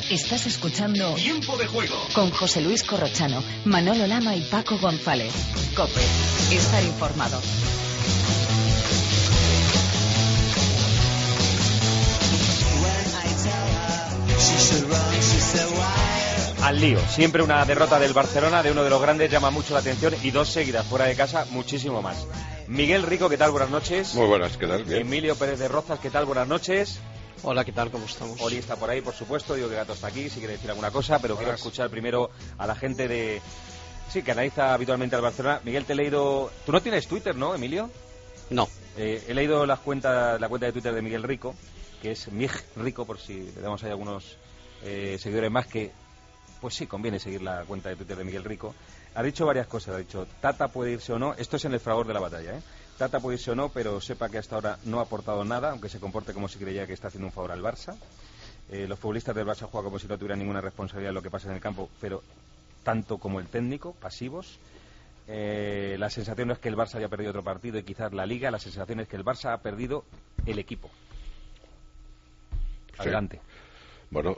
Estás escuchando Tiempo de Juego con José Luis Corrochano, Manolo Lama y Paco González. COPE. Estar informado. Al lío. Siempre una derrota del Barcelona, de uno de los grandes, llama mucho la atención, y dos seguidas fuera de casa, muchísimo más. Miguel Rico, ¿qué tal? Buenas noches. Muy buenas, ¿qué tal? Bien. Emilio Pérez de Rozas, ¿qué tal? Buenas noches. Hola, ¿qué tal? ¿Cómo estamos? Oli está por ahí, por supuesto. Digo que Gato está aquí, si quiere decir alguna cosa, pero quiero escuchar primero a la gente de... Sí, que analiza habitualmente al Barcelona. Miguel, te he leído... Tú no tienes Twitter, ¿no, Emilio? No. He leído la cuenta de Twitter de Miguel Rico, que es Mig Rico, por si le damos ahí algunos seguidores más, que pues sí, conviene seguir la cuenta de Twitter de Miguel Rico. Ha dicho varias cosas, ha dicho, Tata puede irse o no, esto es en el fragor de la batalla, ¿eh? Tata puede irse o no, pero sepa que hasta ahora no ha aportado nada, aunque se comporte como si creyera que está haciendo un favor al Barça. Los futbolistas del Barça juegan como si no tuvieran ninguna responsabilidad en lo que pasa en el campo, pero tanto como el técnico, pasivos. La sensación no es que el Barça haya perdido otro partido y quizás la Liga, la sensación es que el Barça ha perdido el equipo. Adelante. Sí. Bueno,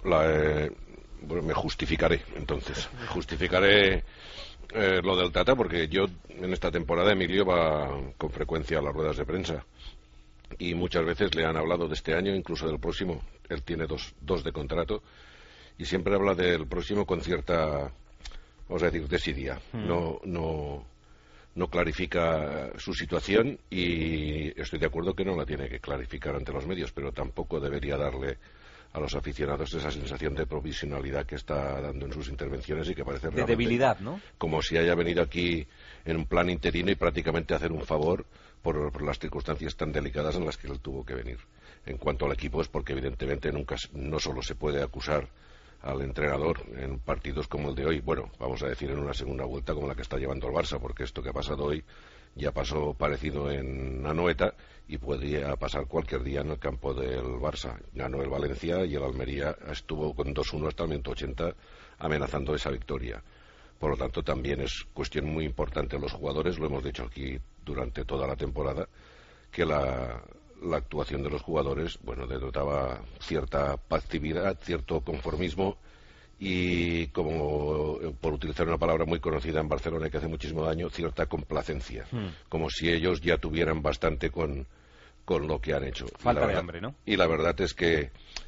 me justificaré, entonces. Justificaré lo del Tata, porque yo en esta temporada Emilio va con frecuencia a las ruedas de prensa y muchas veces le han hablado de este año, incluso del próximo. Él tiene dos de contrato y siempre habla del próximo con cierta, vamos a decir, desidia. No clarifica su situación y estoy de acuerdo que no la tiene que clarificar ante los medios, pero tampoco debería darle a los aficionados esa sensación de provisionalidad que está dando en sus intervenciones y que parece de debilidad, ¿no? Como si haya venido aquí en un plan interino y prácticamente hacer un favor por las circunstancias tan delicadas en las que él tuvo que venir. En cuanto al equipo, es porque evidentemente no solo se puede acusar al entrenador en partidos como el de hoy, bueno, vamos a decir en una segunda vuelta como la que está llevando el Barça, porque esto que ha pasado hoy ya pasó parecido en Anoeta y podría pasar cualquier día en el campo del Barça. Ganó el Valencia y el Almería estuvo con 2-1 hasta el minuto 80 amenazando esa victoria. Por lo tanto, también es cuestión muy importante. Los jugadores, lo hemos dicho aquí durante toda la temporada, que la actuación de los jugadores, bueno, denotaba cierta pasividad, cierto conformismo y, como por utilizar una palabra muy conocida en Barcelona y que hace muchísimo daño, cierta complacencia, como si ellos ya tuvieran bastante con lo que han hecho. Falta de hambre, ¿no? Y la verdad es que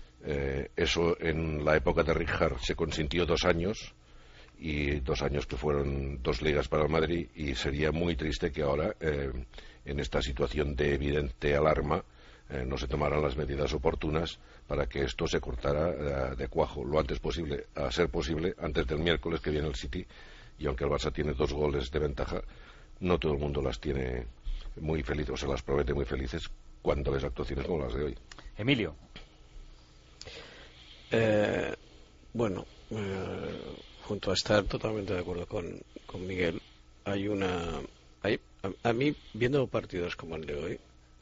eso en la época de Rijkaard se consintió 2 años, y 2 años que fueron 2 ligas para el Madrid, y sería muy triste que ahora, en esta situación de evidente alarma, no se tomaran las medidas oportunas para que esto se cortara de cuajo lo antes posible, a ser posible antes del miércoles que viene el City. Y aunque el Barça tiene 2 goles de ventaja, no todo el mundo las tiene muy felices, o se las promete muy felices cuando ves actuaciones como las de hoy. Emilio. Junto a estar totalmente de acuerdo con Miguel, a mí, viendo partidos como el de hoy,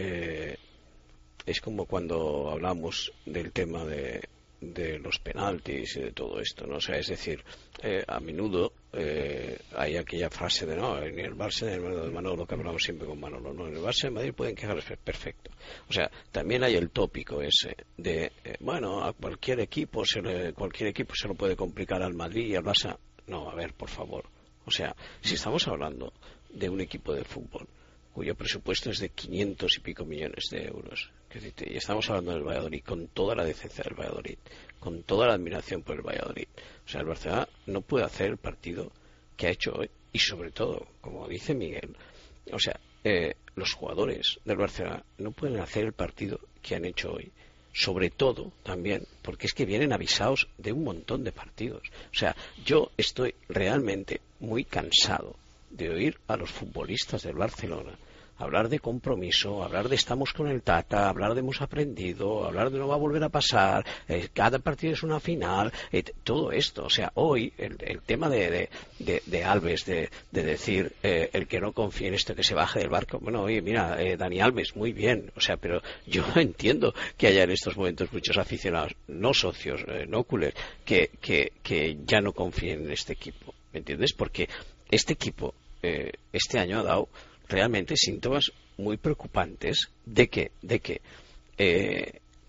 es como cuando hablamos del tema de los penaltis y de todo esto, ¿no? O sea, es decir, a menudo hay aquella frase de no, ni el Barça ni el Madrid de Manolo, que hablamos siempre con Manolo, no, en el Barça y el Madrid pueden quejarse, perfecto. O sea, también hay el tópico ese de, a cualquier equipo se lo puede complicar al Madrid y al Barça. No, a ver, por favor. O sea, si estamos hablando de un equipo de fútbol cuyo presupuesto es de 500 y pico millones de euros, y estamos hablando del Valladolid, con toda la decencia del Valladolid, con toda la admiración por el Valladolid, o sea, el Barcelona no puede hacer el partido que ha hecho hoy, y sobre todo, como dice Miguel, o sea, los jugadores del Barcelona no pueden hacer el partido que han hecho hoy, sobre todo también porque es que vienen avisados de un montón de partidos. O sea, yo estoy realmente muy cansado de oír a los futbolistas del Barcelona hablar de compromiso, hablar de estamos con el Tata, hablar de hemos aprendido, hablar de no va a volver a pasar, cada partido es una final, todo esto. O sea, hoy el tema de Alves, de decir el que no confíe en esto que se baje del barco, bueno, oye, mira, Dani Alves, muy bien, o sea, pero yo entiendo que haya en estos momentos muchos aficionados, no socios, no culés, que ya no confíen en este equipo, ¿me entiendes? Porque este equipo este año ha dado realmente síntomas muy preocupantes de que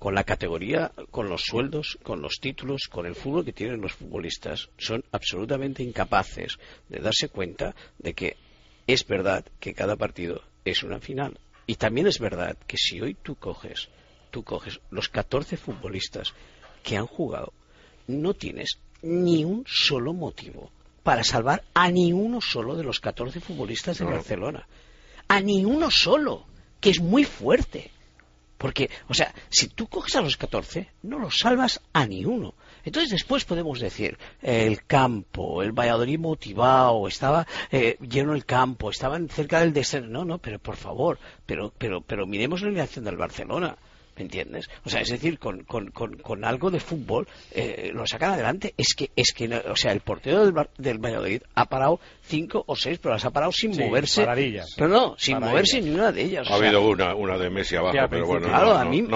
con la categoría, con los sueldos, con los títulos, con el fútbol que tienen los futbolistas, son absolutamente incapaces de darse cuenta de que es verdad que cada partido es una final. Y también es verdad que si hoy tú coges los 14 futbolistas que han jugado, no tienes ni un solo motivo para salvar a ni uno solo de los 14 futbolistas de Barcelona. A ni uno solo, que es muy fuerte. Porque, o sea, si tú coges a los 14, no los salvas a ni uno. Entonces después podemos decir, el campo, el Valladolid motivado, estaba lleno el campo, estaban cerca del descenso. No, pero por favor, pero miremos la alineación del Barcelona. ¿Me entiendes? O sea, es decir, con algo de fútbol lo sacan adelante. Es que o sea, el portero del Valladolid ha parado 5 o 6, pero las ha parado sin moverse. Paradillas. No, sin moverse ni una de ellas. Ha habido una de Messi abajo, pero bueno, claro, a mí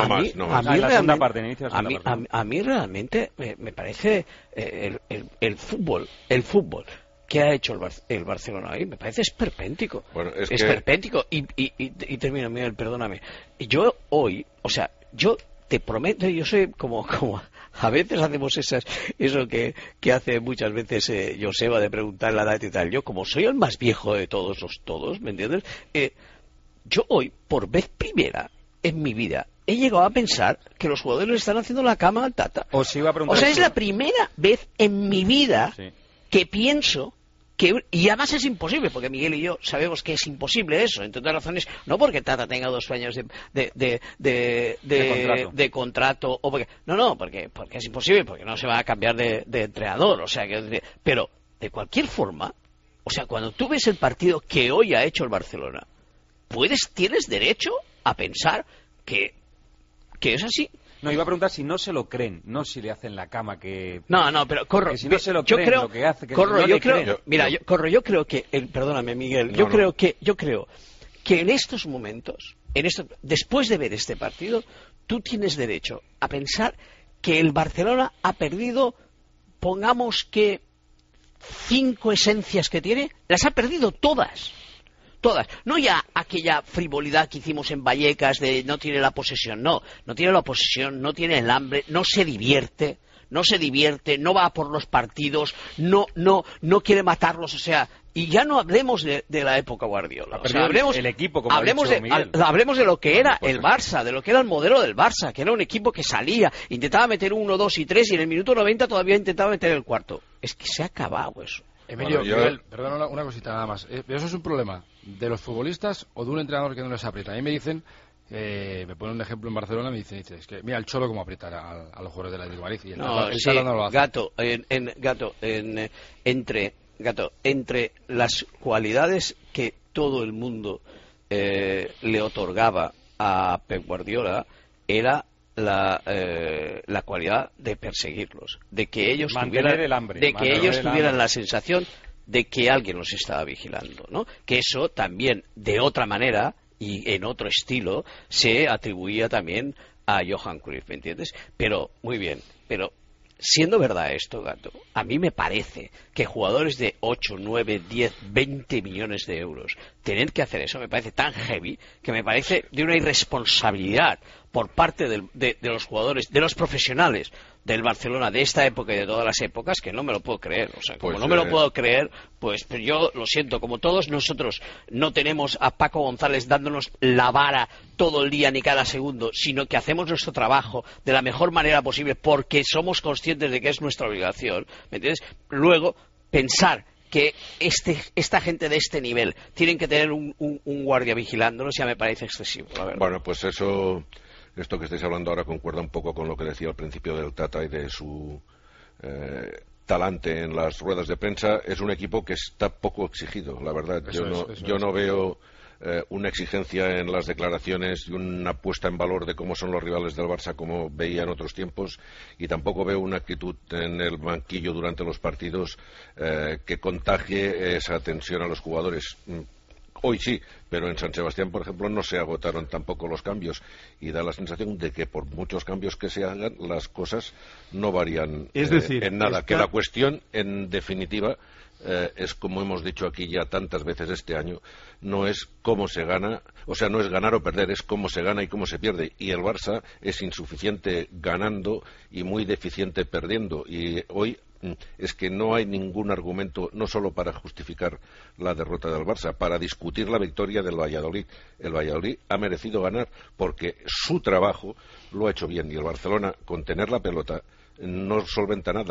realmente me parece el fútbol que ha hecho el Barcelona ahí, me parece esperpéntico. Bueno, es esperpéntico. Y termino, Miguel, perdóname. Yo hoy, o sea, yo te prometo, yo soy como a veces hacemos eso que hace muchas veces Joseba de preguntar la edad y tal. Yo, como soy el más viejo de todos, ¿me entiendes? Yo hoy, por vez primera en mi vida, he llegado a pensar que los jugadores le están haciendo la cama al Tata. O sea, es la primera vez en mi vida que pienso y además es imposible, porque Miguel y yo sabemos que es imposible eso, entre otras razones, no porque Tata tenga 2 años de contrato, o porque es imposible, porque no se va a cambiar de entrenador, o sea, pero de cualquier forma, o sea, cuando tú ves el partido que hoy ha hecho el Barcelona, tienes derecho a pensar que es así. No, iba a preguntar si no se lo creen, no si le hacen la cama que... No, pero Corro, que si no se lo creen, lo que hace, que Corro, no yo creo que perdóname, Miguel, yo creo que en estos momentos, después de ver este partido, tú tienes derecho a pensar que el Barcelona ha perdido, pongamos que 5 esencias que tiene, las ha perdido todas. No ya aquella frivolidad que hicimos en Vallecas de no tiene la posesión, no tiene la posesión, no tiene el hambre, no se divierte, no va por los partidos, no quiere matarlos, o sea, y ya no hablemos de la época Guardiola, o sea, hablemos el equipo, como hablemos de lo que era el Barça, de lo que era el modelo del Barça, que era un equipo que salía, intentaba meter 1, 2 y 3 y en el minuto 90 todavía intentaba meter el cuarto. Es que se ha acabado eso. Emilio, Miguel, perdona una cosita nada más. ¿Pero eso es un problema de los futbolistas o de un entrenador que no les aprieta? A mí me dicen, me ponen un ejemplo en Barcelona, me dicen, es que mira el Cholo cómo aprieta a los jugadores del Atlético de Madrid y el Tata no lo hace. Entre las cualidades que todo el mundo le otorgaba a Pep Guardiola era la cualidad de perseguirlos, de que ellos tuvieran la sensación de que alguien los estaba vigilando, ¿no? Que eso también, de otra manera y en otro estilo, se atribuía también a Johan Cruyff, ¿me entiendes? Pero, muy bien, pero siendo verdad esto, Gato, a mí me parece que jugadores de 8, 9, 10, 20 millones de euros tener que hacer eso me parece tan heavy que me parece de una irresponsabilidad por parte de los jugadores, de los profesionales del Barcelona de esta época y de todas las épocas, que no me lo puedo creer. O sea, como no me lo puedo creer, pues yo lo siento, como todos nosotros no tenemos a Paco González dándonos la vara todo el día ni cada segundo, sino que hacemos nuestro trabajo de la mejor manera posible porque somos conscientes de que es nuestra obligación, ¿me entiendes? Luego, pensar que esta gente de este nivel tienen que tener un guardia vigilándolos ya me parece excesivo, la verdad. Bueno, pues esto que estáis hablando ahora concuerda un poco con lo que decía al principio del Tata y de su talante en las ruedas de prensa. Es un equipo que está poco exigido, la verdad. Yo no veo una exigencia en las declaraciones y una puesta en valor de cómo son los rivales del Barça como veía en otros tiempos, y tampoco veo una actitud en el banquillo durante los partidos que contagie esa tensión a los jugadores. Hoy sí, pero en San Sebastián, por ejemplo, no se agotaron tampoco los cambios y da la sensación de que por muchos cambios que se hagan, las cosas no varían en nada. Que la cuestión, en definitiva, es, como hemos dicho aquí ya tantas veces este año, no es cómo se gana, o sea, no es ganar o perder, es cómo se gana y cómo se pierde. Y el Barça es insuficiente ganando y muy deficiente perdiendo. Y hoy es que no hay ningún argumento, no solo para justificar la derrota del Barça, para discutir la victoria del Valladolid. El Valladolid ha merecido ganar porque su trabajo lo ha hecho bien, y el Barcelona, con tener la pelota, no solventa nada.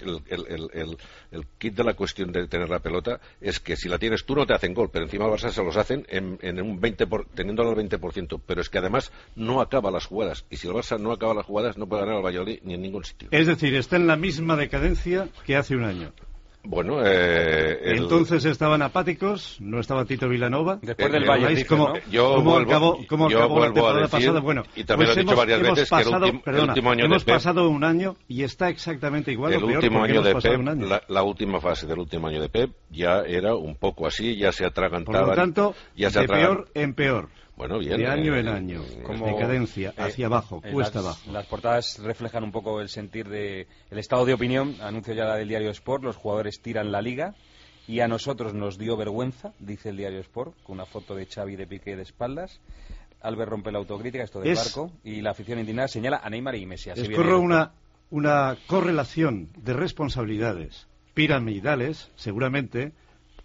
El kit de la cuestión de tener la pelota es que si la tienes tú no te hacen gol, pero encima al Barça se los hacen en un 20%, teniéndolo al 20%, pero es que además no acaba las jugadas, y si el Barça no acaba las jugadas no puede ganar al Valladolid ni en ningún sitio. Es decir, está en la misma decadencia que hace un año. Bueno, entonces estaban apáticos, no estaba Tito Vilanova. Después del Valle, ¿cómo acabó la temporada pasada? Bueno, y también pues lo he dicho varias veces, que el último año hemos de Pep, pasado un año y está exactamente igual. El o peor, último año de Pep, un año. la última fase del último año de Pep ya era un poco así, ya se atragantaban. Por lo tanto, ya se de peor en peor. Bueno, bien, de año en año, como decadencia, hacia abajo, cuesta abajo. Las portadas reflejan un poco el sentir de el estado de opinión. Anuncio ya del diario Sport: los jugadores tiran la liga y a nosotros nos dio vergüenza, dice el diario Sport, con una foto de Xavi de Piqué de espaldas. Albert rompe la autocrítica, esto del barco, y la afición indignada señala a Neymar y Messi. Escorro una correlación de responsabilidades piramidales, seguramente.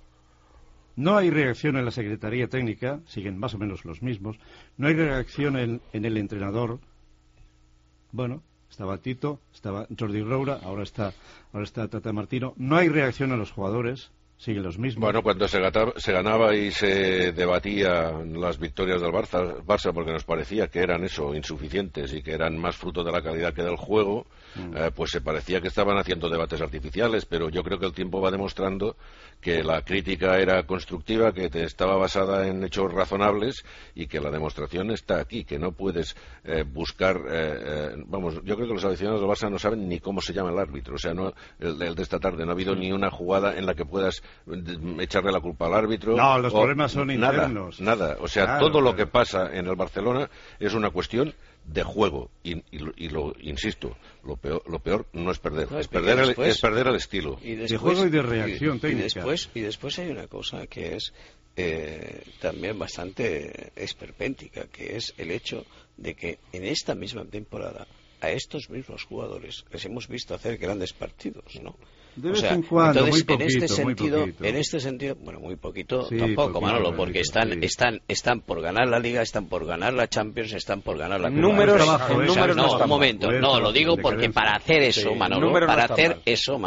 No hay reacción en la Secretaría Técnica, siguen más o menos los mismos. No hay reacción en el entrenador. Bueno, estaba Tito, estaba Jordi Roura, ahora está Tata Martino. No hay reacción en los jugadores, siguen los mismos. Bueno, cuando se ganaba y se debatían las victorias del Barça, porque nos parecía que eran insuficientes y que eran más fruto de la calidad que del juego, pues se parecía que estaban haciendo debates artificiales, pero yo creo que el tiempo va demostrando que la crítica era constructiva, que estaba basada en hechos razonables y que la demostración está aquí, que no puedes buscar... yo creo que los aficionados del Barça no saben ni cómo se llama el árbitro, o sea, el de esta tarde no ha habido ni una jugada en la que puedas echarle la culpa al árbitro. No, los problemas son internos. Nada, o sea, claro, todo lo que pasa en el Barcelona es una cuestión de juego y lo insisto, lo peor no es perder, es perder el estilo y después, de juego y de reacción técnica. Y después hay una cosa que es también bastante esperpéntica, que es el hecho de que en esta misma temporada a estos mismos jugadores les hemos visto hacer grandes partidos, ¿no? De vez en cuando, entonces, muy poquito, en este sentido, bueno, muy poquito sí, tampoco, Manolo, porque están por ganar la Liga, están por ganar la Champions, están por ganar la Copa. Números, un momento, lo digo porque para hacer eso, Manolo, para hacer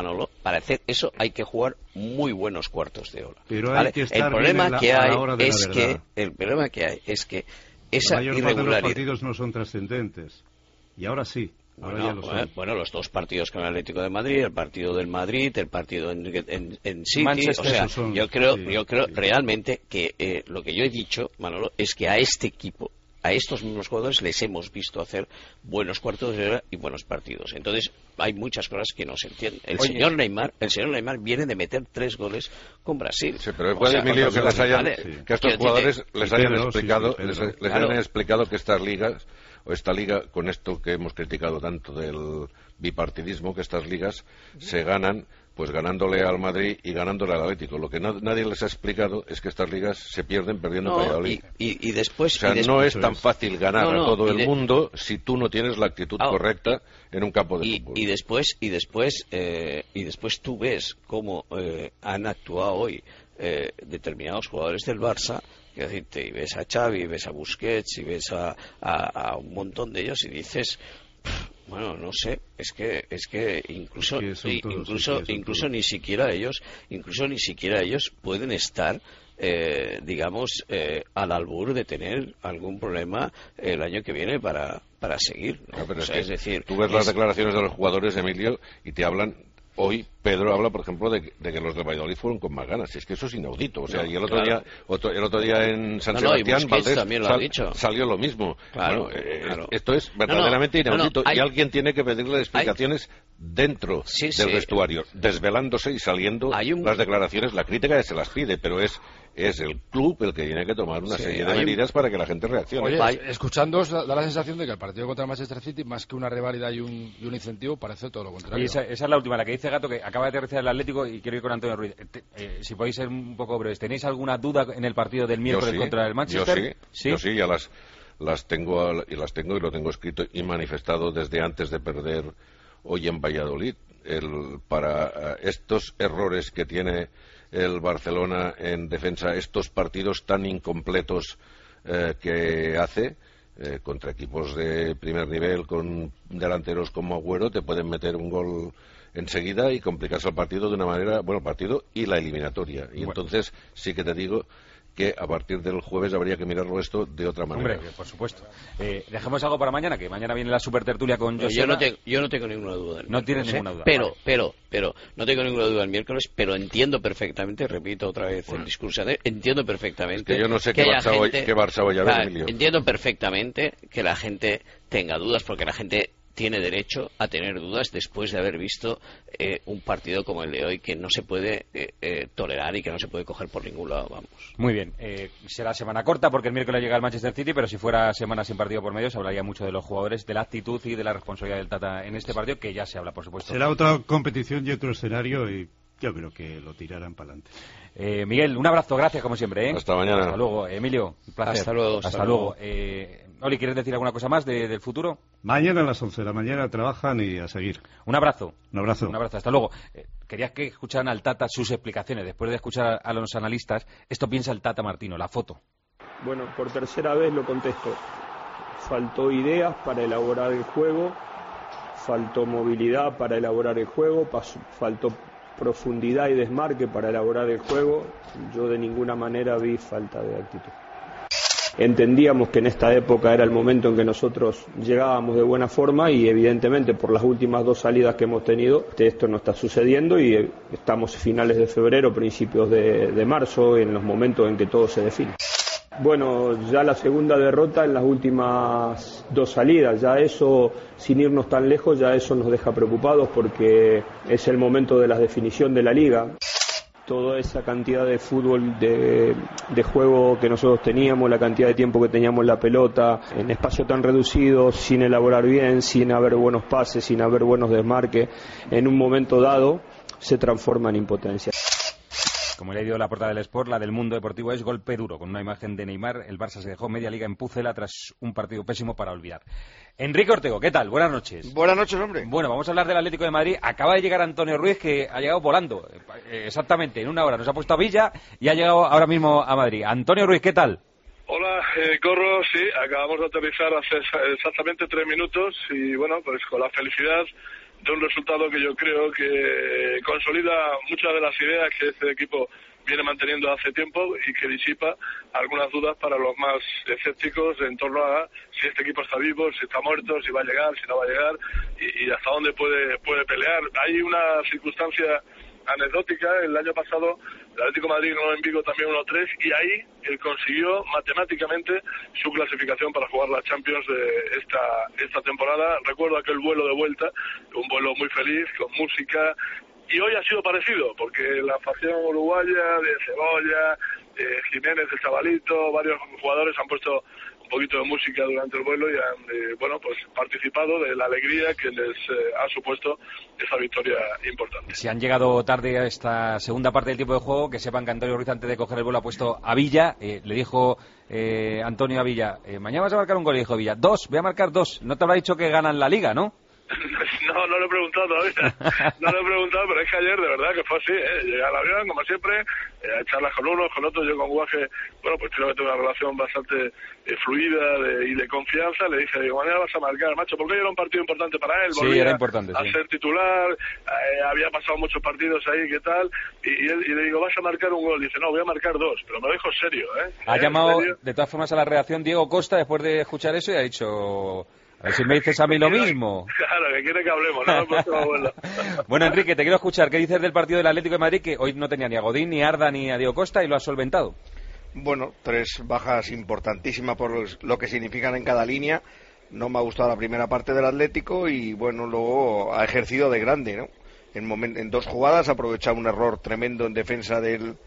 eso hay que jugar muy buenos cuartos de hora. Pero ¿vale? hay que estar el problema que hay es que esa irregularidad. La mayor parte de los partidos no son trascendentes. Y ahora sí. Bueno, los dos partidos con el Atlético de Madrid, el partido del Madrid, el partido en City, Manchester, o sea, yo creo realmente que lo que yo he dicho, Manolo, es que a este equipo, a estos mismos jugadores les hemos visto hacer buenos cuartos de hora y buenos partidos. Entonces hay muchas cosas que no se entienden. El señor Neymar viene de meter 3 goles con Brasil. Sí, pero puede, Emilio, que a estos jugadores les hayan explicado que estas ligas o esta liga, con esto que hemos criticado tanto del bipartidismo, que estas ligas se ganan pues ganándole al Madrid y ganándole al Atlético. Lo que nadie les ha explicado es que estas ligas se pierden perdiendo en Valladolid. Y después... O sea, no es tan fácil ganar a todo el mundo si tú no tienes la actitud correcta en un campo de fútbol. Y después tú ves cómo han actuado hoy determinados jugadores del Barça, que decirte, y ves a Xavi, y ves a Busquets, y ves a un montón de ellos y dices... Bueno, no sé, es que incluso ni siquiera ellos pueden estar digamos al albur de tener algún problema el año que viene para seguir, ¿no? Pero es decir, tú ves las declaraciones de los jugadores, Emilio, y te hablan. Hoy Pedro habla, por ejemplo, de que los de Valladolid fueron con más ganas. Es que eso es inaudito. O sea, y el otro día en San Sebastián, Valdés también lo ha dicho. Salió lo mismo. Claro, esto es verdaderamente inaudito. Y alguien tiene que pedirle explicaciones dentro del vestuario, desvelándose y saliendo las declaraciones. La crítica se las pide, pero es es el club el que tiene que tomar una serie de hay medidas para que la gente reaccione. Oye, escuchándoos da la sensación de que el partido contra el Manchester City, más que una rivalidad y un incentivo, parece todo lo contrario. Y esa es la última, la que dice Gato, que acaba de aterrizar el Atlético, y quiero ir con Antonio Ruiz. Si podéis ser un poco breves, ¿tenéis alguna duda en el partido del miércoles contra el Manchester? Yo sí, ya las tengo y lo tengo escrito y manifestado desde antes de perder hoy en Valladolid. Para estos errores que tiene el Barcelona en defensa, estos partidos tan incompletos que hace contra equipos de primer nivel, con delanteros como Agüero, te pueden meter un gol enseguida y complicarse el partido de una manera, el partido y la eliminatoria. Y entonces sí que te digo que a partir del jueves habría que mirarlo esto de otra manera. Hombre, por supuesto. Dejemos algo para mañana, que mañana viene la super tertulia con José. Yo no tengo ninguna duda. No tienes ninguna duda. Pero no tengo ninguna duda el miércoles, pero entiendo perfectamente, repito otra vez el discurso, entiendo perfectamente. Es que yo no sé qué Barça voy a ver, Emilio. Entiendo perfectamente que la gente tenga dudas, porque la gente tiene derecho a tener dudas después de haber visto un partido como el de hoy, que no se puede tolerar y que no se puede coger por ningún lado, vamos. Muy bien, será semana corta porque el miércoles llega el Manchester City, pero si fuera semana sin partido por medio se hablaría mucho de los jugadores, de la actitud y de la responsabilidad del Tata en este partido, que ya se habla, por supuesto. Será otra competición y otro escenario, y yo creo que lo tirarán para adelante. Miguel, un abrazo, gracias como siempre. Hasta mañana. Hasta luego. Emilio, un placer. Hasta luego. Oli, ¿quieres decir alguna cosa más del futuro? Mañana a las 11 de la mañana trabajan y a seguir. Un abrazo. Un abrazo. Un abrazo, hasta luego. Quería que escucharan al Tata sus explicaciones. Después de escuchar a los analistas, esto piensa el Tata Martino, la foto. Bueno, por tercera vez lo contesto. Faltó ideas para elaborar el juego, faltó movilidad para elaborar el juego, faltó profundidad y desmarque para elaborar el juego. Yo de ninguna manera vi falta de actitud. Entendíamos que en esta época era el momento en que nosotros llegábamos de buena forma, y evidentemente por las últimas 2 salidas que hemos tenido esto no está sucediendo, y estamos finales de febrero, principios de marzo, en los momentos en que todo se define. Bueno, ya la segunda derrota en las últimas 2 salidas, ya eso, sin irnos tan lejos, ya eso nos deja preocupados, porque es el momento de la definición de la liga. Toda esa cantidad de fútbol, de juego que nosotros teníamos, la cantidad de tiempo que teníamos en la pelota, en espacio tan reducido, sin elaborar bien, sin haber buenos pases, sin haber buenos desmarques, en un momento dado se transforma en impotencia. Como he leído la portada del Sport, la del Mundo Deportivo es golpe duro, con una imagen de Neymar. El Barça se dejó media liga en Pucela tras un partido pésimo para olvidar. Enrique Ortego, ¿qué tal? Buenas noches. Buenas noches, hombre. Bueno, vamos a hablar del Atlético de Madrid. Acaba de llegar Antonio Ruiz, que ha llegado volando. Exactamente, en una hora nos ha puesto a Villa y ha llegado ahora mismo a Madrid. Antonio Ruiz, ¿qué tal? Hola, Corro, sí, acabamos de aterrizar hace exactamente 3 minutos y bueno, pues con la felicidad de un resultado que yo creo que consolida muchas de las ideas que este equipo viene manteniendo hace tiempo y que disipa algunas dudas para los más escépticos en torno a si este equipo está vivo, si está muerto, si va a llegar, si no va a llegar y hasta dónde puede pelear. Hay una circunstancia anecdótica. El año pasado el Atlético de Madrid ganó en Vigo también 1-3 y ahí él consiguió matemáticamente su clasificación para jugar la Champions de esta temporada. Recuerdo aquel vuelo de vuelta, un vuelo muy feliz, con música, y hoy ha sido parecido, porque la facción uruguaya de Cebolla, Jiménez, el chavalito, varios jugadores han puesto un poquito de música durante el vuelo y han pues participado de la alegría que les ha supuesto esa victoria importante. Si han llegado tarde a esta segunda parte del tiempo de juego, que sepan que Antonio Ruiz, antes de coger el vuelo, ha puesto a Villa. Le dijo Antonio a Villa, mañana vas a marcar un gol. Y dijo Villa, 2, voy a marcar 2. No te habrá dicho que ganan la Liga, ¿no? No lo he preguntado todavía. No lo he preguntado, pero es que ayer de verdad que fue así, llegué al avión, como siempre, a charlas con unos, con otros. Yo con Guaje, pues creo que tengo una relación bastante fluida y de confianza. Le dije, mañana vas a marcar, macho, porque era un partido importante para él. Sí, era importante, a ser titular, había pasado muchos partidos ahí, ¿qué tal? Y le digo, vas a marcar un gol. Dice, no, voy a marcar 2, pero me lo dijo serio, Ha llamado, de todas formas, a la redacción Diego Costa después de escuchar eso y ha dicho... A ver si me dices a mí lo mismo. Claro, que quiere que hablemos, ¿no? Bueno, Enrique, te quiero escuchar. ¿Qué dices del partido del Atlético de Madrid, que hoy no tenía ni a Godín, ni a Arda, ni a Diego Costa, y lo ha solventado? Bueno, 3 bajas importantísimas por lo que significan en cada línea. No me ha gustado la primera parte del Atlético y, bueno, luego ha ejercido de grande, ¿no? En 2 jugadas ha aprovechado un error tremendo en defensa del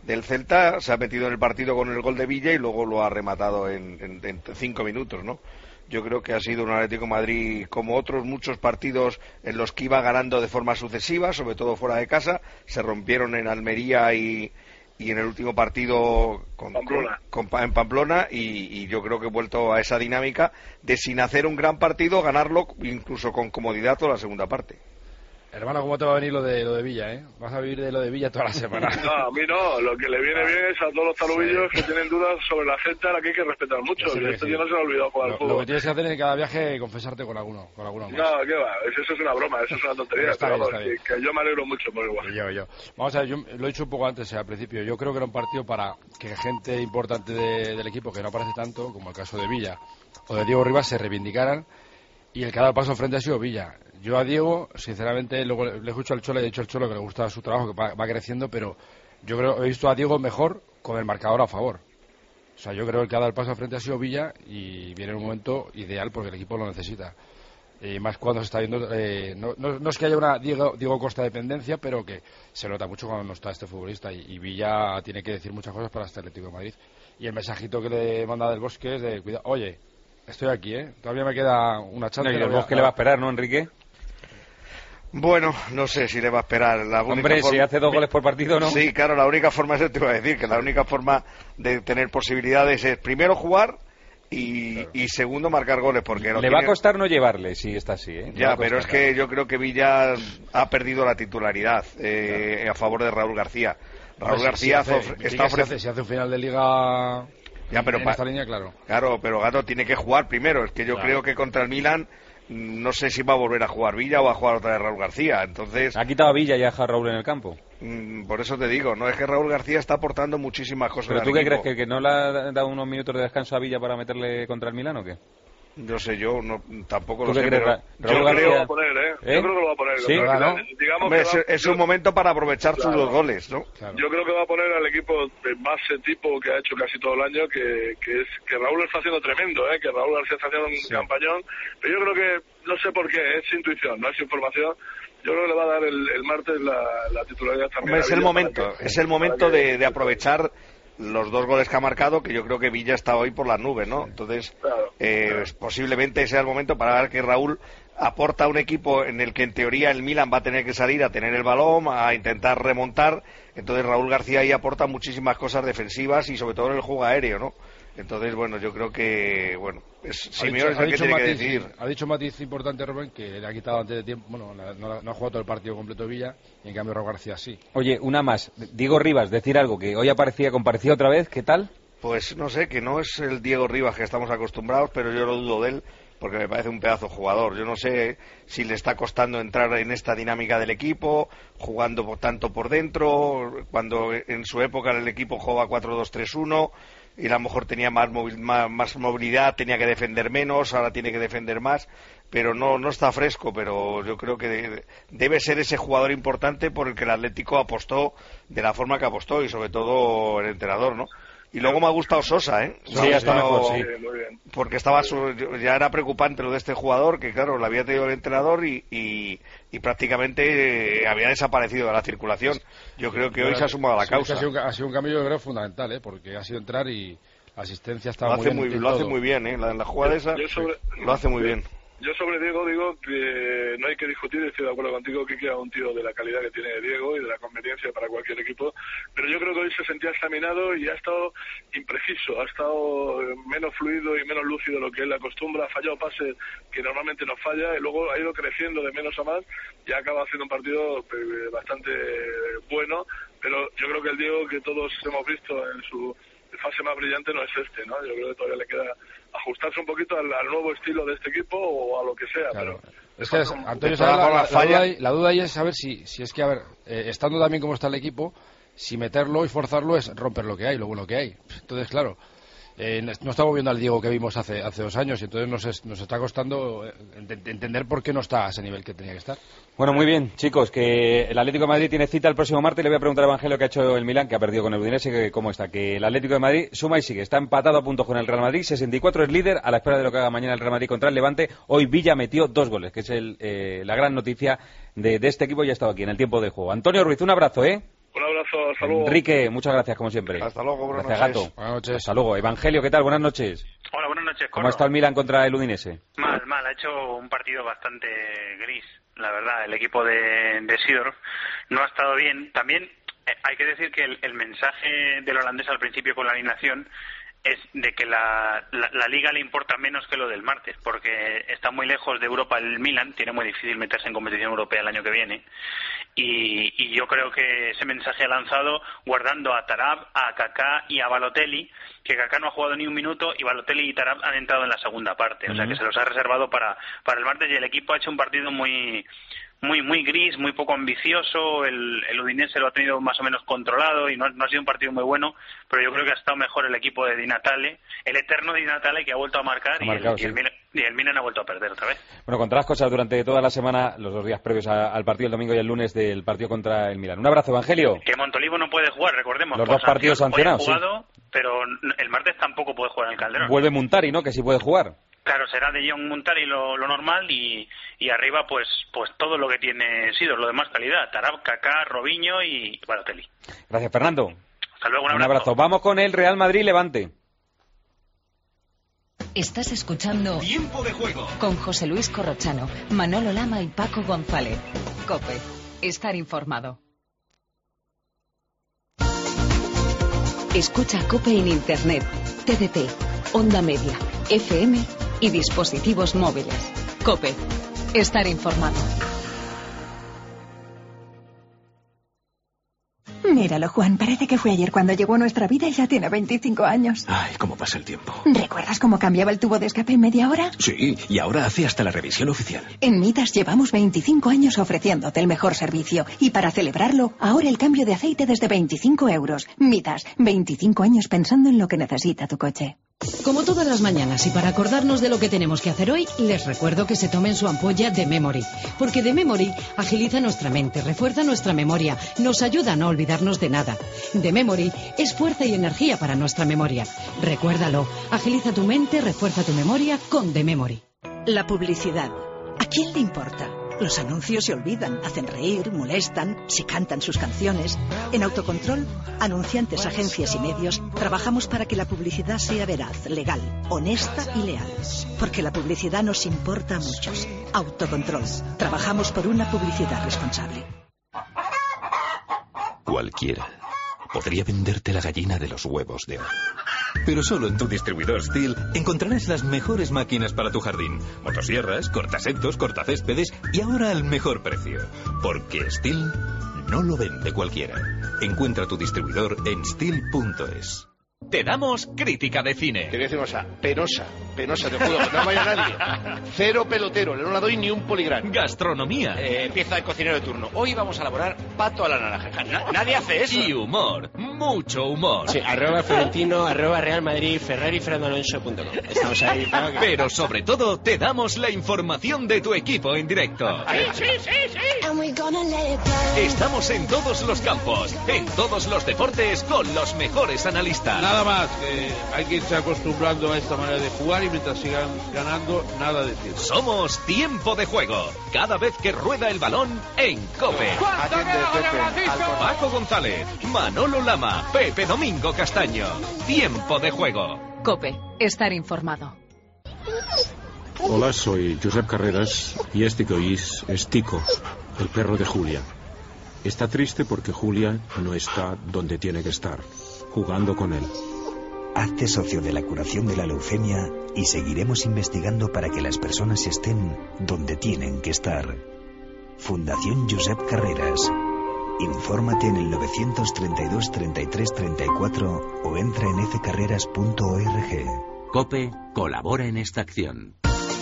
del Celta, se ha metido en el partido con el gol de Villa y luego lo ha rematado en 5 minutos, ¿no? Yo creo que ha sido un Atlético de Madrid como otros muchos partidos en los que iba ganando de forma sucesiva, sobre todo fuera de casa. Se rompieron en Almería y en el último partido en Pamplona, y yo creo que he vuelto a esa dinámica de, sin hacer un gran partido, ganarlo incluso con comodidad toda la segunda parte. Hermano, ¿cómo te va a venir lo de Villa, Vas a vivir de lo de Villa toda la semana. No, a mí no. Lo que le viene bien es a todos los talubillos que tienen dudas sobre la gente a la que hay que respetar mucho. Sí, este tío no se ha olvidado jugar al fútbol. Lo que tienes que hacer en cada viaje es confesarte con alguno más. No, qué va. Eso es una broma, eso es una tontería. Está bien. Que yo me alegro mucho por igual. Yo. Vamos a ver, yo lo he dicho un poco antes, al principio. Yo creo que era un partido para que gente importante del equipo, que no aparece tanto, como el caso de Villa o de Diego Rivas, se reivindicaran. Y el que ha dado el paso al frente ha sido Villa. Yo a Diego, sinceramente, luego le escucho al Cholo, le he dicho al Cholo que le gusta su trabajo, que va creciendo, pero yo creo he visto a Diego mejor con el marcador a favor. O sea, yo creo que el que ha dado el paso al frente ha sido Villa, y viene en un momento ideal porque el equipo lo necesita. Y más cuando se está viendo, no es que haya una Diego Costa dependencia, pero que se nota mucho cuando no está este futbolista, y Villa tiene que decir muchas cosas para este Atlético de Madrid. Y el mensajito que le manda del Bosque es de cuidado, oye, estoy aquí, todavía me queda una chance. No, y el Bosque le va a esperar, ¿no, Enrique? Bueno, no sé si le va a esperar. Hombre, si hace 2 goles por partido, ¿no? Sí, claro, la única forma, eso te iba a decir, que la única forma de tener posibilidades es primero jugar y segundo marcar goles, porque le va a costar no llevarle si está así, Ya, pero es que yo creo que Villa ha perdido la titularidad a favor de Raúl García. Raúl García está ofreciendo. Si hace un final de liga pero en esta línea, claro. Claro, pero Gato tiene que jugar primero. Es que yo creo que contra el Milan no sé si va a volver a jugar Villa o va a jugar otra vez Raúl García. Entonces ha quitado a Villa y ha dejado a Raúl en el campo. Por eso te digo, no es que Raúl García está aportando muchísimas cosas. ¿Pero tú qué crees, que no le ha dado unos minutos de descanso a Villa para meterle contra el Milan o qué? Yo sé, yo tampoco lo sé. Yo creo que lo va a poner, Yo creo que lo va a poner. ¿Sí? Digamos es un momento para aprovechar sus 2 goles, ¿no? Claro. Yo creo que va a poner al equipo de base tipo que ha hecho casi todo el año, que Raúl está haciendo tremendo, que Raúl García está haciendo un campañón. Pero yo creo que, no sé por qué, es intuición, no es información. Yo creo que le va a dar el martes la titularidad también. Es el momento de aprovechar los 2 goles que ha marcado, que yo creo que Villa está hoy por las nubes, ¿no? Entonces, posiblemente sea el momento para ver que Raúl aporta a un equipo en el que en teoría el Milan va a tener que salir a tener el balón, a intentar remontar. Entonces Raúl García ahí aporta muchísimas cosas defensivas y sobre todo en el juego aéreo, ¿no? Entonces, bueno, yo creo que, Simeone es el que tiene que decidir. Ha dicho un matiz importante, Rubén, que le ha quitado antes de tiempo, no ha jugado todo el partido completo Villa, y en cambio Raúl García sí. Oye, una más, Diego Rivas, decir algo, que hoy comparecía otra vez, ¿qué tal? Pues no sé, que no es el Diego Rivas que estamos acostumbrados, pero yo lo dudo de él, porque me parece un pedazo jugador. Yo no sé si le está costando entrar en esta dinámica del equipo, jugando tanto por dentro, cuando en su época el equipo jugaba 4-2-3-1, y a lo mejor tenía más movilidad, tenía que defender menos, ahora tiene que defender más, pero no está fresco. Pero yo creo que debe ser ese jugador importante por el que el Atlético apostó de la forma que apostó, y sobre todo el entrenador, ¿no? Y luego me ha gustado Sosa, Sí, está mejor, sí. Muy bien. Porque ya era preocupante lo de este jugador, que claro, lo había tenido el entrenador y prácticamente había desaparecido de la circulación. Yo creo que hoy se ha sumado a la causa. Ha sido un cambio, yo creo, fundamental, porque ha sido entrar y la asistencia estaba muy bien. Lo hace muy bien, la jugada esa lo hace muy bien. Yo sobre Diego digo que no hay que discutir, estoy de acuerdo contigo, que queda un tío de la calidad que tiene Diego y de la conveniencia para cualquier equipo, pero yo creo que hoy se sentía examinado y ha estado impreciso, ha estado menos fluido y menos lúcido de lo que él acostumbra, ha fallado pases que normalmente no falla, y luego ha ido creciendo de menos a más y ha acabado haciendo un partido bastante bueno, pero yo creo que el Diego que todos hemos visto en su fase más brillante no es este, ¿no? Yo creo que todavía le queda ajustarse un poquito al nuevo estilo de este equipo o a lo que sea. Claro. Pero es que, Antonio, la duda ahí es saber si es que, estando también como está el equipo, si meterlo y forzarlo es romper lo que hay, lo bueno que hay. Entonces, claro, no estamos viendo al Diego que vimos hace 2 años, y entonces nos está costando entender por qué no está a ese nivel que tenía que estar. Bueno, muy bien, chicos, que el Atlético de Madrid tiene cita el próximo martes. Le voy a preguntar a Evangelio qué ha hecho el Milán, que ha perdido con el Udinese, que cómo está. Que el Atlético de Madrid suma y sigue, está empatado a puntos con el Real Madrid, 64 es líder, a la espera de lo que haga mañana el Real Madrid contra el Levante. Hoy Villa metió 2 goles, que es la gran noticia de este equipo, y ha estado aquí en el tiempo de juego. Antonio Ruiz, un abrazo, Un abrazo, hasta luego. Enrique, muchas gracias como siempre. Hasta luego, buenas gracias, noches. Gato. Buenas noches. Hasta luego. Evangelio, ¿qué tal? Buenas noches. Hola, buenas noches, Corro. ¿Cómo está el Milan contra el Udinese? Mal, ha hecho un partido bastante gris, la verdad. El equipo de Seedorf no ha estado bien. También hay que decir que el mensaje del holandés al principio con la alineación es de que la Liga le importa menos que lo del martes, porque está muy lejos de Europa el Milan, tiene muy difícil meterse en competición europea el año que viene, y yo creo que ese mensaje ha lanzado guardando a Tarab, a Kaká y a Balotelli, que Kaká no ha jugado ni un minuto y Balotelli y Tarab han entrado en la segunda parte, o sea que se los ha reservado para el martes, y el equipo ha hecho un partido muy gris, muy poco ambicioso. El Udinese lo ha tenido más o menos controlado y no ha sido un partido muy bueno, pero yo creo que ha estado mejor el equipo de Di Natale, el eterno Di Natale, que ha vuelto a marcar, y el Milan ha vuelto a perder otra vez. Bueno, contarás cosas durante toda la semana, los 2 días previos al partido, el domingo y el lunes del partido contra el Milan. Un abrazo, Evangelio. Que Montolivo no puede jugar, recordemos. Los 2 partidos sancionados, jugado, sí. Pero el martes tampoco puede jugar en el Calderón. Vuelve Muntari, ¿no? Que sí puede jugar. Claro, será de Jong Muntari lo normal, y arriba pues todo lo que tiene Seedorf, lo de más calidad, Tarab, Kaká, Robinho y Balotelli. Gracias, Fernando. Hasta luego, un abrazo. Vamos con el Real Madrid-Levante. Estás escuchando Tiempo de Juego con José Luis Corrochano, Manolo Lama y Paco González. COPE. Estar informado. Escucha COPE en Internet, TDT, Onda Media, FM y dispositivos móviles. COPE. Estar informado. Míralo, Juan, parece que fue ayer cuando llegó a nuestra vida y ya tiene 25 años. Ay, cómo pasa el tiempo. ¿Recuerdas cómo cambiaba el tubo de escape en media hora? Sí, y ahora hace hasta la revisión oficial. En Mitas llevamos 25 años ofreciéndote el mejor servicio. Y para celebrarlo, ahora el cambio de aceite desde 25 euros. Mitas, 25 años pensando en lo que necesita tu coche. Como todas las mañanas, y para acordarnos de lo que tenemos que hacer hoy, les recuerdo que se tomen su ampolla de Memory. Porque de Memory agiliza nuestra mente, refuerza nuestra memoria, nos ayuda a no olvidarnos de nada. De Memory es fuerza y energía para nuestra memoria. Recuérdalo, agiliza tu mente, refuerza tu memoria con de Memory. La publicidad. ¿A quién le importa? Los anuncios se olvidan, hacen reír, molestan, se cantan sus canciones. En Autocontrol, anunciantes, agencias y medios, trabajamos para que la publicidad sea veraz, legal, honesta y leal. Porque la publicidad nos importa a muchos. Autocontrol. Trabajamos por una publicidad responsable. Cualquiera podría venderte la gallina de los huevos de oro. Pero solo en tu distribuidor STIHL encontrarás las mejores máquinas para tu jardín. Motosierras, cortasectos, cortacéspedes y ahora al mejor precio. Porque STIHL no lo vende cualquiera. Encuentra tu distribuidor en STIHL.es. Te damos crítica de cine. Te voy a decir una cosa, penosa, te juro, no vaya nadie. Cero pelotero, no la doy ni un poligrama. Gastronomía. Empieza el cocinero de turno. Hoy vamos a elaborar pato a la naranja. Nadie hace eso. Y humor, mucho humor. Sí, @Florentino, @Real Madrid, Ferrari, FernandoAlonso.com. Estamos ahí. Pero sobre todo, te damos la información de tu equipo en directo. Sí. Estamos en todos los campos, en todos los deportes, con los mejores analistas. Nada más, que hay que irse acostumbrando a esta manera de jugar y mientras sigan ganando, nada de tiempo. Somos Tiempo de Juego, cada vez que rueda el balón en COPE. Paco González, Manolo Lama, Pepe Domingo Castaño. Tiempo de Juego. COPE. Estar informado. Hola, soy Josep Carreras y este que oís es Tico, el perro de Julia. Está triste porque Julia no está donde tiene que estar, jugando con él. Hazte socio de la curación de la leucemia y seguiremos investigando para que las personas estén donde tienen que estar. Fundación Josep Carreras. Infórmate en el 932 33 34 o entra en fcarreras.org. COPE colabora en esta acción.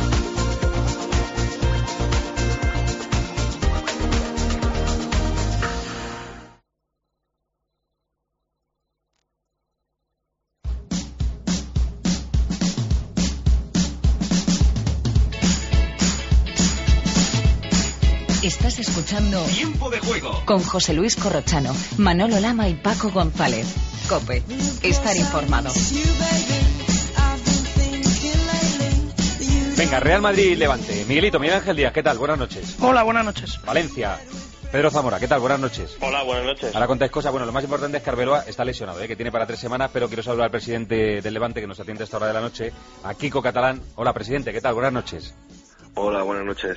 Estás escuchando Tiempo de Juego con José Luis Corrochano, Manolo Lama y Paco González. COPE. Estar informado. Venga, Real Madrid-Levante. Miguel Ángel Díaz, ¿qué tal? Buenas noches. Hola, buenas noches. Valencia. Pedro Zamora, ¿qué tal? Buenas noches. Hola, buenas noches. Ahora contáis cosas. Bueno, lo más importante es que Arbeloa está lesionado, que tiene para 3 semanas, pero quiero saludar al presidente del Levante que nos atiende a esta hora de la noche, a Kiko Catalán. Hola, presidente, ¿qué tal? Buenas noches. Hola, buenas noches.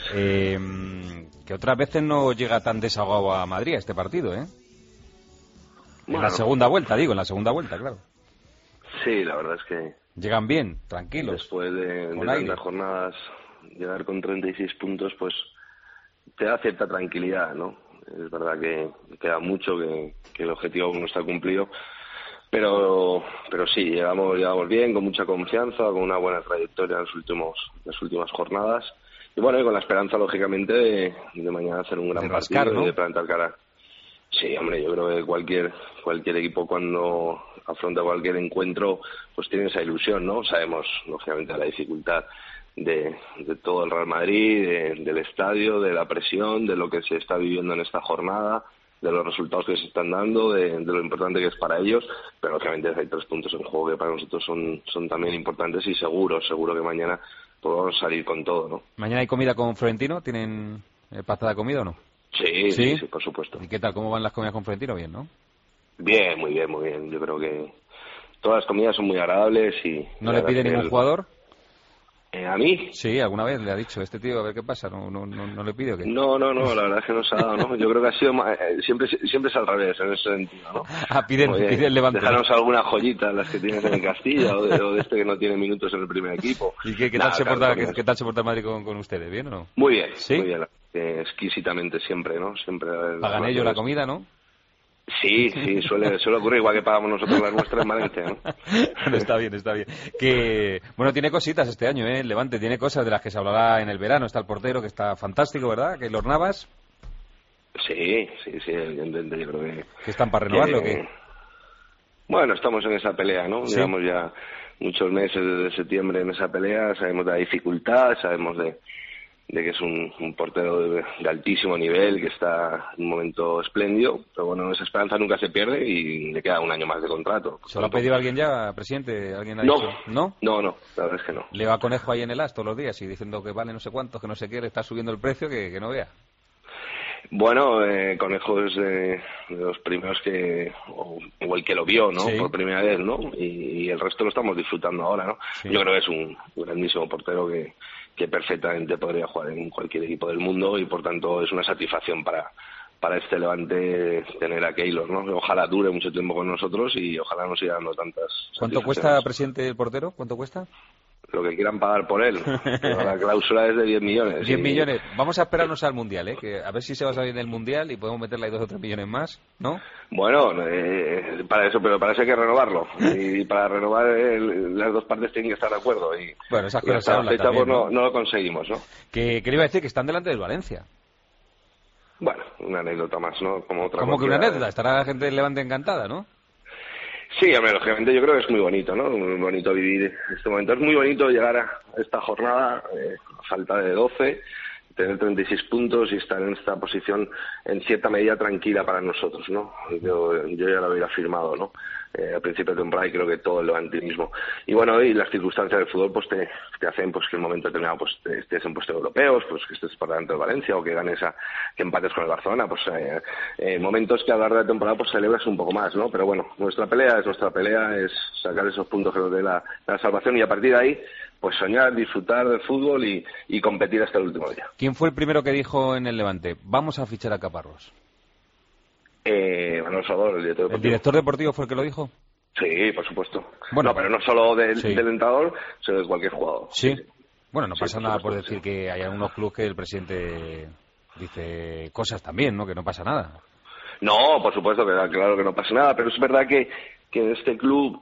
Que otras veces no llega tan desahogado a Madrid este partido, ¿eh? Bueno, en la segunda vuelta, claro. Sí, la verdad es que... Llegan bien, tranquilos. Después de tantas jornadas, llegar con 36 puntos, pues te da cierta tranquilidad, ¿no? Es verdad que queda mucho, que el objetivo aún no está cumplido, pero sí, llegamos bien, con mucha confianza, con una buena trayectoria en las últimas jornadas, y bueno, y con la esperanza, lógicamente, de mañana hacer un gran partido, ¿no? Y de plantar cara. Sí, hombre, yo creo que cualquier equipo cuando afronta cualquier encuentro, pues tiene esa ilusión, ¿no? Sabemos, lógicamente, la dificultad de todo el Real Madrid, del estadio, de la presión, de lo que se está viviendo en esta jornada, de los resultados que se están dando, de lo importante que es para ellos, pero lógicamente hay 3 puntos en juego que para nosotros son también importantes y seguro que mañana podemos salir con todo, ¿no? ¿Mañana hay comida con Florentino? ¿Tienen pasta de comida o no? Sí, por supuesto. ¿Y qué tal? ¿Cómo van las comidas con Florentino? Bien, ¿no? Bien, muy bien. Yo creo que todas las comidas son muy agradables y... ¿No le pide ningún jugador? ¿A mí? Sí, alguna vez le ha dicho este tío, a ver qué pasa, ¿no le pide o qué? No, la verdad es que no se ha dado, ¿no? Yo creo que ha sido siempre es al revés en ese sentido, ¿no? Piden Levante. Dejarnos alguna joyita, las que tienes en el Castilla o de este que no tiene minutos en el primer equipo. ¿Y qué tal se porta el Madrid con ustedes? ¿Bien o no? Muy bien, ¿sí? Muy bien. Exquisitamente siempre, ¿no? Siempre. ¿Pagan ellos la comida, no? Sí, suele ocurrir, igual que pagamos nosotros las nuestras en Valencia, ¿no? Bueno, está bien. Que, bueno, tiene cositas este año, ¿eh? El Levante tiene cosas de las que se hablará en el verano. Está el portero, que está fantástico, ¿verdad? Que los Navas. Sí, evidentemente, yo creo que... ¿Que están para renovarlo o qué? Bueno, estamos en esa pelea, ¿no? ¿Sí? Llevamos ya muchos meses desde septiembre en esa pelea, sabemos de la dificultad, sabemos de que es un portero de altísimo nivel, que está en un momento espléndido, pero bueno, esa esperanza nunca se pierde y le queda un año más de contrato. ¿Se lo ha pedido alguien ya, presidente? ¿Alguien ha No, dicho? ¿No? No, la verdad es que no. Le va Conejo ahí en el as todos los días y diciendo que vale no sé cuántos, que no sé qué, le está subiendo el precio, que no vea. Bueno, Conejo es de los primeros o el que lo vio, ¿no? Sí. Por primera vez, ¿no? Y el resto lo estamos disfrutando ahora, ¿no? Sí. Yo creo que es un grandísimo portero que perfectamente podría jugar en cualquier equipo del mundo y por tanto es una satisfacción para este Levante tener a Keylor, ¿no? Ojalá dure mucho tiempo con nosotros y ojalá nos siga dando tantas ¿Cuánto cuesta, presidente, el portero? ¿Cuánto cuesta? Lo que quieran pagar por él. La cláusula es de 10 millones. 10 millones. Vamos a esperarnos al Mundial, que a ver si se va a salir del Mundial y podemos meterle ahí 2 o 3 millones más, ¿no? Bueno, para eso hay que renovarlo. Y para renovar las dos partes tienen que estar de acuerdo. Y, bueno, esas cosas se hablan también, pues no lo conseguimos, ¿no? Que le iba a decir que están delante del Valencia. Bueno, una anécdota más, ¿no? ¿Cómo que una anécdota? Estará la gente del Levante encantada, ¿no? Sí, hombre, lógicamente yo creo que es muy bonito, ¿no? Muy bonito vivir este momento. Es muy bonito llegar a esta jornada, a falta de 12, tener 36 puntos y estar en esta posición en cierta medida tranquila para nosotros, ¿no? Yo ya lo había afirmado, ¿no? Al principio de temporada y creo que todo el levantinismo. Y bueno, y las circunstancias del fútbol pues te hacen pues que en un momento determinado pues estés en puestos europeos, pues que estés por delante de Valencia o que ganes que empates con el Barcelona, pues momentos que a lo largo de la temporada pues celebras un poco más, ¿no? Pero bueno, nuestra pelea es sacar esos puntos de la salvación y a partir de ahí pues soñar, disfrutar del fútbol y competir hasta el último día. ¿Quién fue el primero que dijo en el Levante, vamos a fichar a Caparrós? Manuel Salvador, el director deportivo. ¿El director deportivo fue el que lo dijo? Sí, por supuesto. Bueno, no, pero no solo del entrenador, sino de cualquier jugador. Sí. Bueno, no pasa nada por decir que hay algunos clubes que el presidente dice cosas también, ¿no? Que no pasa nada. No, por supuesto, claro que no pasa nada, pero es verdad que en este club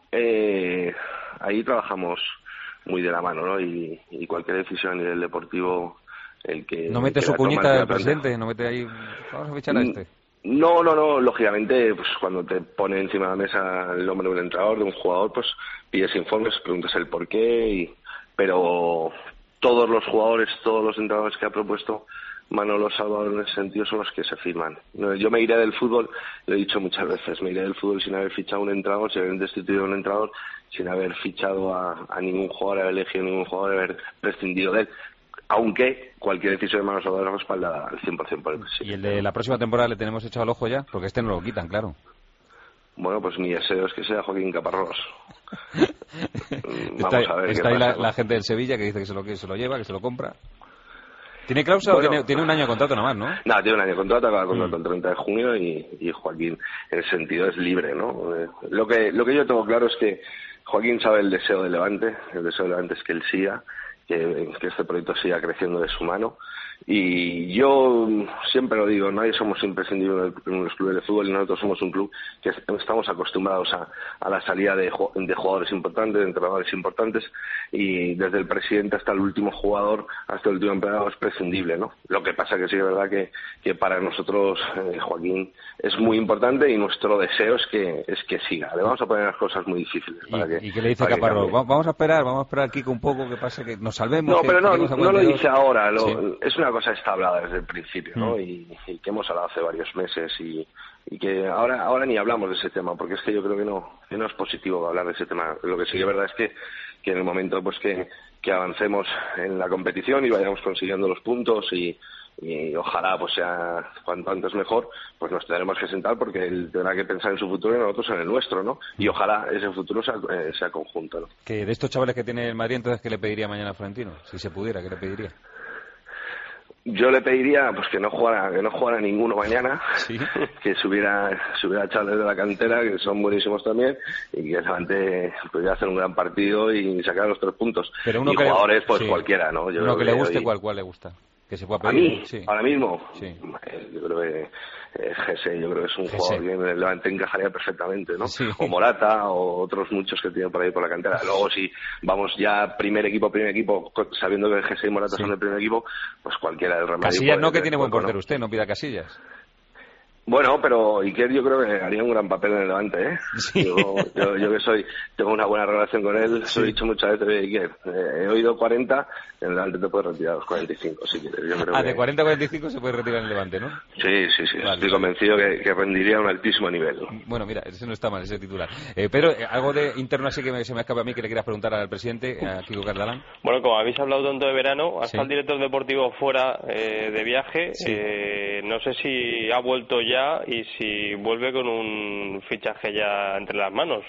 ahí trabajamos muy de la mano, ¿no? Y cualquier decisión a nivel deportivo, el que... ¿No mete su cuñita el presidente? ¿No mete ahí, vamos a fichar a este? No, lógicamente, pues cuando te pone encima de la mesa el nombre de un entrenador, de un jugador, pues pides informes, preguntas el porqué, pero todos los jugadores, todos los entrenadores que ha propuesto Manolo Salvador en ese sentido son los que se firman. Yo me iré del fútbol, lo he dicho muchas veces, me iré del fútbol sin haber fichado a un entrenador, sin haber destituido a un entrenador, sin haber fichado a ningún jugador, haber elegido a ningún jugador, haber prescindido de él. aunque cualquier decisión de Manolo Salvador respaldada al 100% por el presidente. ¿Y el de la próxima temporada le tenemos echado el ojo ya? Porque este no lo quitan, claro. Bueno, pues mi deseo es que sea Joaquín Caparrós. Vamos a ver. Está ahí la gente del Sevilla que dice que se lo lleva, que se lo compra. ¿Tiene cláusula o tiene un año de contrato nada más, no? No, tiene un año de contrato, acaba el contrato el 30 de junio y Joaquín en ese sentido es libre, ¿no? Lo que yo tengo claro es que Joaquín sabe el deseo del Levante. El deseo del Levante es que él siga, que este proyecto siga creciendo de su mano. Y yo siempre lo digo, nadie somos imprescindibles en los clubes de fútbol y nosotros somos un club que estamos acostumbrados a la salida de jugadores importantes, de entrenadores importantes, y desde el presidente hasta el último jugador, hasta el último empleado es prescindible, ¿no? Lo que pasa que sí es verdad que para nosotros Joaquín es muy importante y nuestro deseo es que siga. Le vamos a poner las cosas muy difíciles. ¿Y qué le dice Caparrós? Vamos a esperar, Kiko, un poco, que pase, que nos salvemos. No, pero no lo dice ahora, es una cosa está hablada desde el principio, ¿no? Y que hemos hablado hace varios meses y que ahora ni hablamos de ese tema, porque es que yo creo que no es positivo hablar de ese tema. Lo que sí es verdad es que en el momento pues que avancemos en la competición y vayamos consiguiendo los puntos y ojalá pues sea cuanto antes mejor, pues nos tendremos que sentar porque él tendrá que pensar en su futuro y nosotros en el nuestro, ¿no? Y ojalá ese futuro sea conjunto, ¿no? Que de estos chavales que tiene el Madrid, entonces, ¿qué le pediría mañana a Florentino? Si se pudiera, ¿qué le pediría? Yo le pediría pues que no jugara ninguno mañana, ¿sí? Que subiera chavales de la cantera que son buenísimos también y que Levante pudiera hacer un gran partido y sacar los 3 puntos. Pero uno y que jugadores pues cualquiera, ¿no? Uno que le guste, ¿cuál le gusta? Que se pueda pedir. ¿A mí? Sí. ¿Ahora mismo? Sí. Yo creo que Gese, yo creo que es un jugador que en el Levante encajaría perfectamente, ¿no? Sí. O Morata, o otros muchos que tienen por ahí por la cantera. Luego, si vamos ya primer equipo, sabiendo que Gese y Morata son el primer equipo, pues cualquiera del Real Madrid. Casillas no, que tiene buen portero usted, no pida Casillas. Bueno, pero Iker yo creo que haría un gran papel en el Levante, ¿eh? Sí. Yo que tengo una buena relación con él, se lo he dicho muchas veces, Iker, he oído 40, en el Levante te puedes retirar a los 45, si quieres. Yo creo de 40 a 45 se puede retirar en el Levante, ¿no? Sí, vale, estoy convencido que rendiría a un altísimo nivel. Bueno, mira, ese no está mal, ese titular. Pero algo de interno así que se me escapa a mí que le quieras preguntar al presidente, a Kiko Catalán. Bueno, como habéis hablado tanto de verano, hasta el director deportivo fuera de viaje, no sé si ha vuelto ya y si vuelve con un fichaje ya entre las manos.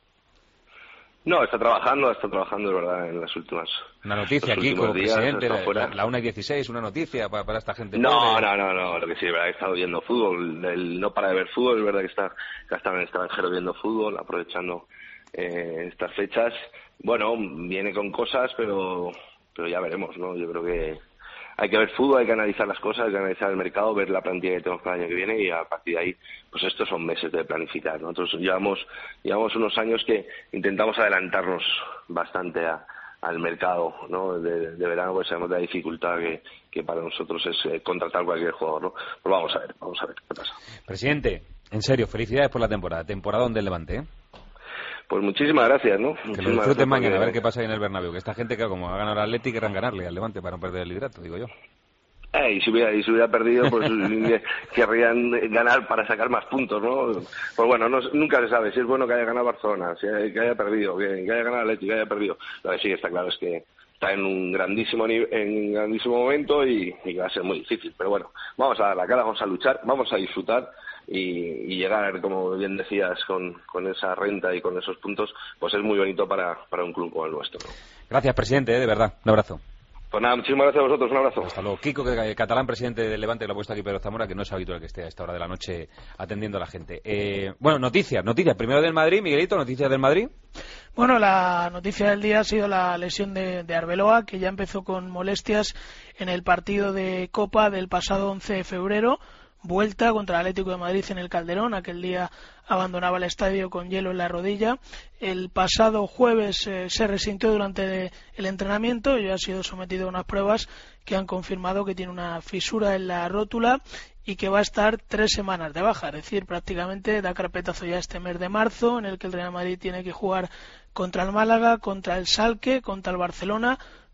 No, está trabajando, es verdad, en las últimas... Una noticia, Kiko, presidente, la 1:16, una noticia para esta gente. No, lo que sí, es verdad que he estado viendo fútbol, él no para de ver fútbol, es verdad que está en el extranjero viendo fútbol, aprovechando estas fechas. Bueno, viene con cosas, pero ya veremos, ¿no? Yo creo que hay que ver fútbol, hay que analizar las cosas, hay que analizar el mercado, ver la plantilla que tenemos para el año que viene y a partir de ahí, pues estos son meses de planificar. Nosotros llevamos unos años que intentamos adelantarnos bastante al mercado, ¿no? De verano, pues sabemos de la dificultad que para nosotros es contratar cualquier jugador, ¿no? Pues vamos a ver qué pasa. Presidente, en serio, felicidades por la temporada del Levante, ¿eh? Pues muchísimas gracias, ¿no? Que lo disfruten mañana, a ver qué pasa ahí en el Bernabéu. Que esta gente, que como ha ganado el Atlético, querrán ganarle al Levante para no perder el liderato, digo yo. Y si hubiera perdido, pues querrían ganar para sacar más puntos, ¿no? Pues bueno, nunca se sabe si es bueno que haya ganado Barcelona, que haya perdido, que haya ganado el Atlético, que haya perdido. Lo que sí está claro es que está en un grandísimo momento y que va a ser muy difícil. Pero bueno, vamos a dar la cara, vamos a luchar, vamos a disfrutar y llegar, como bien decías, con esa renta y con esos puntos, pues es muy bonito para un club como el nuestro, ¿no? Gracias, presidente, de verdad. Un abrazo. Pues nada, muchísimas gracias a vosotros, un abrazo. Hasta luego. Kiko Catalán, presidente del Levante, que lo ha puesto aquí Pedro Zamora, que no es habitual que esté a esta hora de la noche atendiendo a la gente. Bueno, noticias. Primero del Madrid, Miguelito, noticias del Madrid. Bueno, la noticia del día ha sido la lesión de Arbeloa, que ya empezó con molestias en el partido de Copa del pasado 11 de febrero. Vuelta contra el Atlético de Madrid en el Calderón. Aquel día abandonaba el estadio con hielo en la rodilla. El pasado jueves se resintió durante el entrenamiento y ha sido sometido a unas pruebas que han confirmado que tiene una fisura en la rótula y que va a estar 3 semanas de baja. Es decir, prácticamente da carpetazo ya este mes de marzo, en el que el Real Madrid tiene que jugar contra el Málaga, contra el Schalke, contra el Barcelona,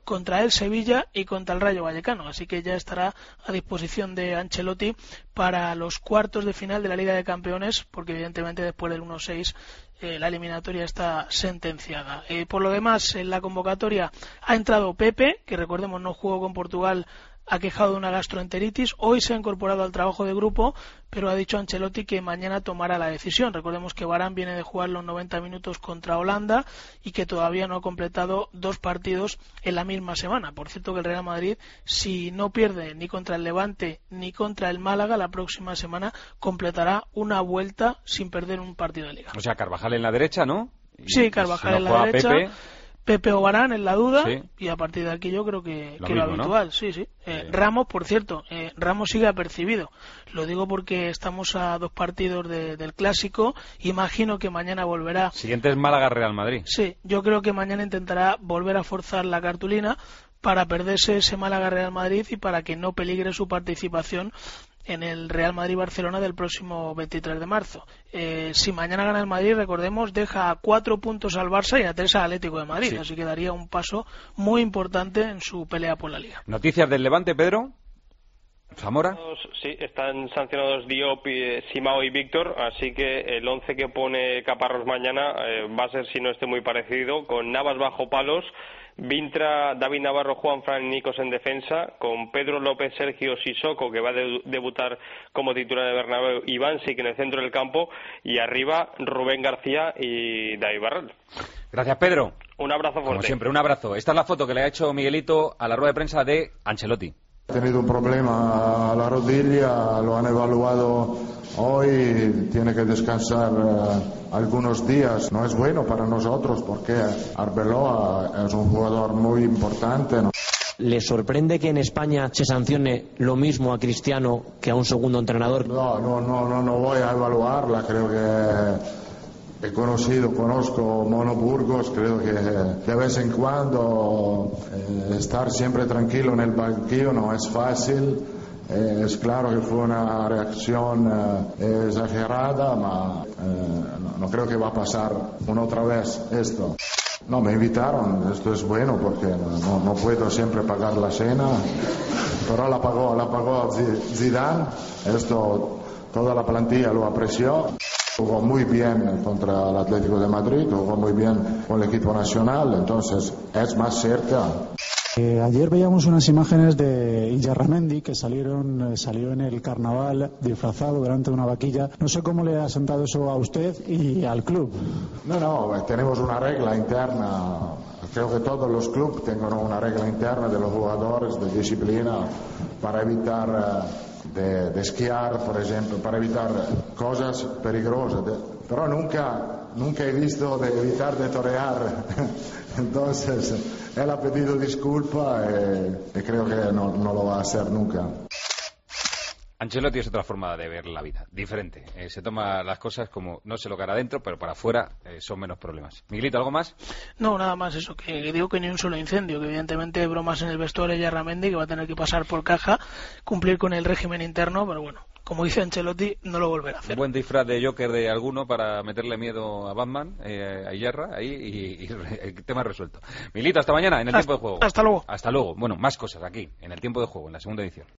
contra el Sevilla y contra el Rayo Vallecano, así que ya estará a disposición de Ancelotti para los cuartos de final de la Liga de Campeones, porque evidentemente después del 1-6 la eliminatoria está sentenciada. Por lo demás, en la convocatoria ha entrado Pepe, que recordemos no jugó con Portugal, aquejado de una gastroenteritis. Hoy se ha incorporado al trabajo de grupo, pero ha dicho Ancelotti que mañana tomará la decisión. Recordemos que Varane viene de jugar los 90 minutos contra Holanda y que todavía no ha completado 2 partidos en la misma semana. Por cierto, que el Real Madrid, si no pierde ni contra el Levante ni contra el Málaga, la próxima semana completará una vuelta sin perder un partido de Liga. O sea, Carvajal en la derecha, ¿no? Sí, Carvajal en la derecha. Pepe o Varane en la duda, sí. Y a partir de aquí yo creo que lo habitual, ¿no? Sí. Ramos, por cierto, Ramos sigue apercibido. Lo digo porque estamos a 2 partidos del Clásico. Imagino que mañana volverá. Siguiente es Málaga-Real Madrid. Sí, yo creo que mañana intentará volver a forzar la cartulina para perderse ese Málaga-Real Madrid y para que no peligre su participación en el Real Madrid-Barcelona del próximo 23 de marzo. Si mañana gana el Madrid, recordemos, deja a 4 puntos al Barça y a 3 al Atlético de Madrid, sí. Así que daría un paso muy importante en su pelea por la Liga. ¿Noticias del Levante, Pedro? ¿Zamora? Sí, están sancionados Diop, Simao y Víctor, así que el 11 que pone Caparrós mañana va a ser, si no esté muy parecido, con Navas bajo palos, Vintra, David Navarro, Juanfran y Nicos en defensa, con Pedro López, Sergio Sissoko, que va a debutar como titular de Bernabéu, y Bansic en el centro del campo, y arriba Rubén García y David Barral. Gracias, Pedro. Un abrazo fuerte. Como siempre, un abrazo. Esta es la foto que le ha hecho Miguelito a la rueda de prensa de Ancelotti. Ha tenido un problema a la rodilla, lo han evaluado hoy, tiene que descansar algunos días. No es bueno para nosotros porque Arbeloa es un jugador muy importante, ¿no? ¿Le sorprende que en España se sancione lo mismo a Cristiano que a un segundo entrenador? No voy a evaluarla, creo que... Conozco Mono Burgos, creo que de vez en cuando estar siempre tranquilo en el banquillo no es fácil. Es claro que fue una reacción exagerada, no creo que va a pasar una otra vez esto. No, me invitaron, esto es bueno porque no puedo siempre pagar la cena, pero la pagó Zidane, esto toda la plantilla lo apreció. Jugó muy bien contra el Atlético de Madrid, jugó muy bien con el equipo nacional, entonces es más cerca. Ayer veíamos unas imágenes de Illarramendi que salió en el carnaval disfrazado delante de una vaquilla. No sé cómo le ha sentado eso a usted y al club. No, tenemos una regla interna. Creo que todos los clubes tienen una regla interna de los jugadores de disciplina para evitar de esquiar, por ejemplo, para evitar cosas peligrosas. Pero nunca he visto de evitar de torear. Entonces, él ha pedido disculpa y creo que no lo va a hacer nunca. Ancelotti es otra forma de ver la vida, diferente. Se toma las cosas como no sé lo que hará adentro, pero para afuera son menos problemas. Miguelito, ¿algo más? No, nada más eso, que digo que ni un solo incendio, que evidentemente hay bromas en el vestuario de Illarramendi, que va a tener que pasar por caja, cumplir con el régimen interno, pero bueno, como dice Ancelotti, no lo volverá a hacer. Un buen disfraz de Joker de alguno para meterle miedo a Batman, a Iyarra, ahí, y el tema resuelto. Miguelito, hasta mañana en el tiempo de juego. Hasta luego. Hasta luego. Bueno, más cosas aquí, en el tiempo de juego, en la segunda edición.